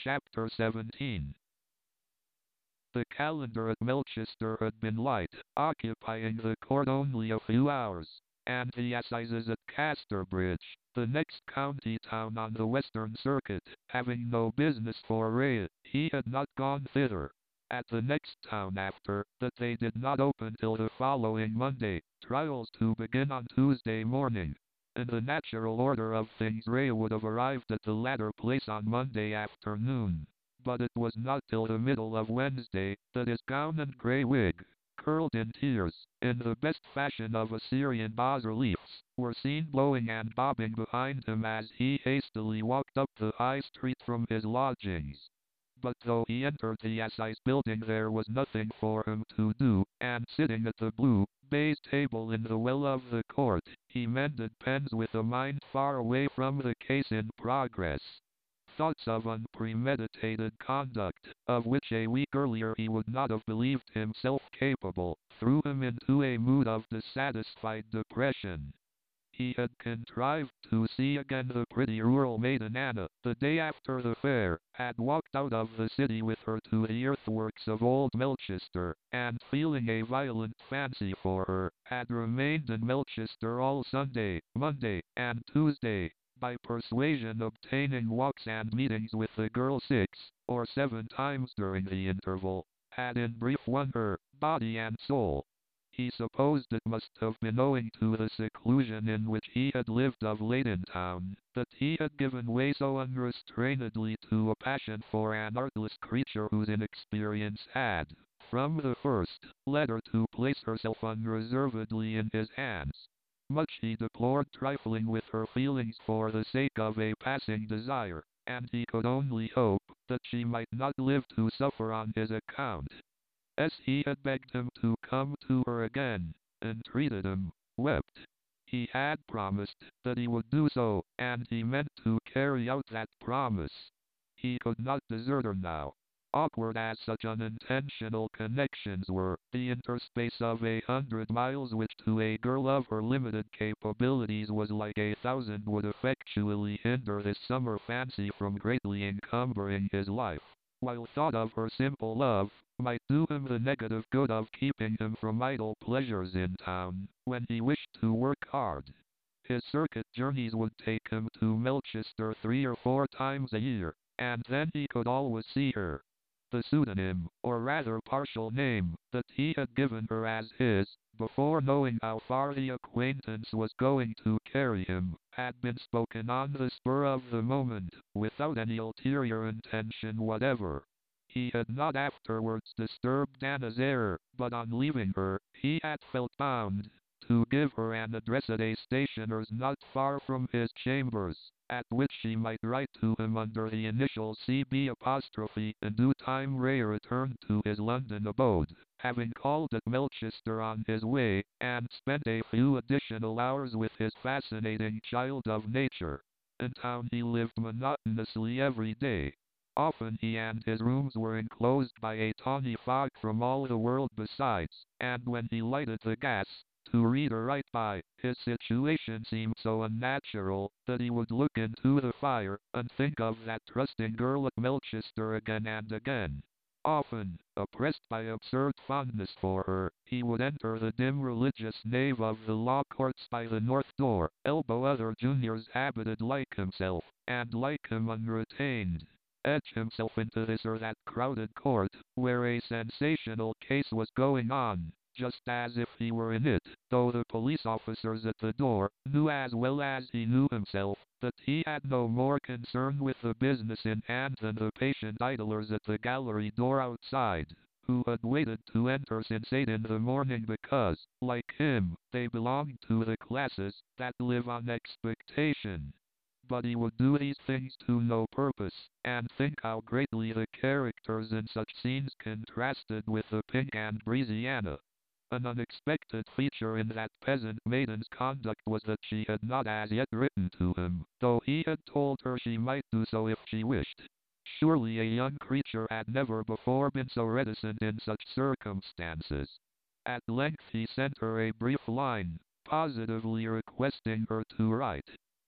Chapter 17. The calendar at Melchester had been light, occupying the court only a few hours, and the assizes at Casterbridge, the next county town on the Western Circuit, having no business for Ray, he had not gone thither. At the next town after that they did not open till the following Monday, trials to begin on Tuesday morning. In the natural order of things Ray would have arrived at the latter place on Monday afternoon, but it was not till the middle of Wednesday that his gown and grey wig, curled in tiers, in the best fashion of Assyrian bas-reliefs, were seen blowing and bobbing behind him as he hastily walked up the high street from his lodgings. But though he entered the assize building there was nothing for him to do, and sitting at the blue baize table in the well of the court, he mended pens with a mind far away from the case in progress. Thoughts of unpremeditated conduct, of which a week earlier he would not have believed himself capable, threw him into a mood of dissatisfied depression. He had contrived to see again the pretty rural maiden Anna, the day after the fair, had walked out of the city with her to the earthworks of Old Melchester, and feeling a violent fancy for her, had remained in Melchester all Sunday, Monday, and Tuesday, by persuasion obtaining walks and meetings with the girl 6 or 7 times during the interval, had in brief won her, body and soul. He supposed it must have been owing to the seclusion in which he had lived of late in town, that he had given way so unrestrainedly to a passion for an artless creature whose inexperience had, from the first, led her to place herself unreservedly in his hands. Much he deplored trifling with her feelings for the sake of a passing desire, and he could only hope that she might not live to suffer on his account. As he had begged him to come to her again, entreated him, wept, he had promised that he would do so, and he meant to carry out that promise. He could not desert her now. Awkward as such unintentional connections were, the interspace of 100 miles which to a girl of her limited capabilities was like 1,000 would effectually hinder this summer fancy from greatly encumbering his life, while thought of her simple love might do him the negative good of keeping him from idle pleasures in town, when he wished to work hard. His circuit journeys would take him to Melchester 3 or 4 times a year, and then he could always see her. The pseudonym, or rather partial name, that he had given her as his, before knowing how far the acquaintance was going to carry him, had been spoken on the spur of the moment, without any ulterior intention whatever. He had not afterwards disturbed Anna's error, but on leaving her, he had felt bound to give her an address at a stationer's not far from his chambers, at which she might write to him under the initials CB'. In due time Ray returned to his London abode, having called at Melchester on his way, and spent a few additional hours with his fascinating child of nature. In town he lived monotonously every day. Often he and his rooms were enclosed by a tawny fog from all the world besides, and when he lighted the gas, to read or write by, his situation seemed so unnatural that he would look into the fire and think of that trusting girl at Melchester again and again. Often, oppressed by absurd fondness for her, he would enter the dim religious nave of the law courts by the north door, elbow other juniors habited like himself, and like him unretained, edge himself into this or that crowded court, where a sensational case was going on, just as if he were in it, though the police officers at the door knew as well as he knew himself that he had no more concern with the business in hand than the patient idlers at the gallery door outside, who had waited to enter since 8 in the morning because, like him, they belonged to the classes that live on expectation. But he would do these things to no purpose, and think how greatly the characters in such scenes contrasted with the pink and breezy Anna. An unexpected feature in that peasant maiden's conduct was that she had not as yet written to him, though he had told her she might do so if she wished. Surely a young creature had never before been so reticent in such circumstances. At length he sent her a brief line, positively requesting her to write.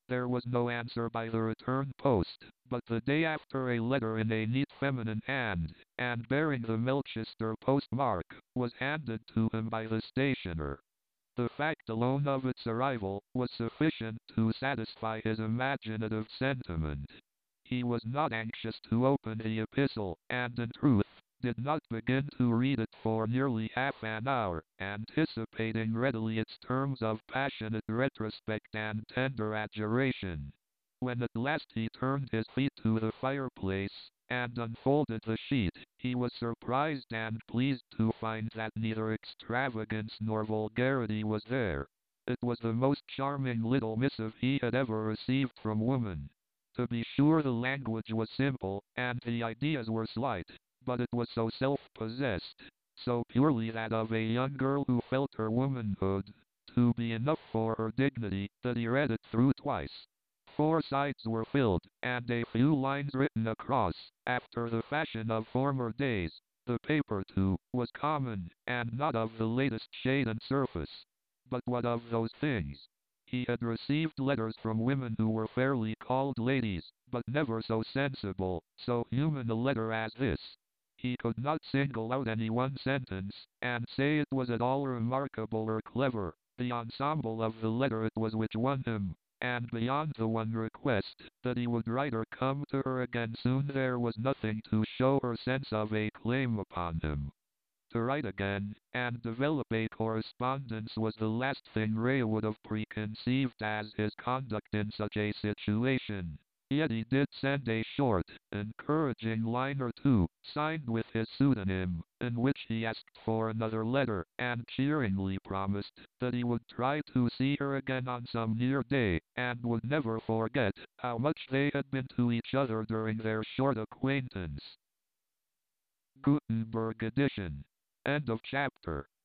There was no answer by the return post, but the day after a letter in a neat feminine hand, and bearing the Melchester postmark, was handed to him by the stationer. The fact alone of its arrival was sufficient to satisfy his imaginative sentiment. He was not anxious to open the epistle, and in truth, did not begin to read it for nearly half an hour, anticipating readily its terms of passionate retrospect and tender adjuration. When at last he turned his feet to the fireplace, and unfolded the sheet, he was surprised and pleased to find that neither extravagance nor vulgarity was there. It was the most charming little missive he had ever received from woman. To be sure the language was simple, and the ideas were slight, but it was so self-possessed, so purely that of a young girl who felt her womanhood to be enough for her dignity, that he read it through twice. 4 sides were filled, and a few lines written across, after the fashion of former days. The paper, too, was common, and not of the latest shade and surface. But what of those things? He had received letters from women who were fairly called ladies, but never so sensible, so human a letter as this. He could not single out any one sentence, and say it was at all remarkable or clever. The ensemble of the letter it was which won him, and beyond the one request, that he would write or come to her again soon, there was nothing to show her sense of a claim upon him. To write again, and develop a correspondence was the last thing Ray would have preconceived as his conduct in such a situation. Yet he did send a short, encouraging line or two, signed with his pseudonym, in which he asked for another letter, and cheeringly promised that he would try to see her again on some near day, and would never forget how much they had been to each other during their short acquaintance. Gutenberg edition. End of chapter.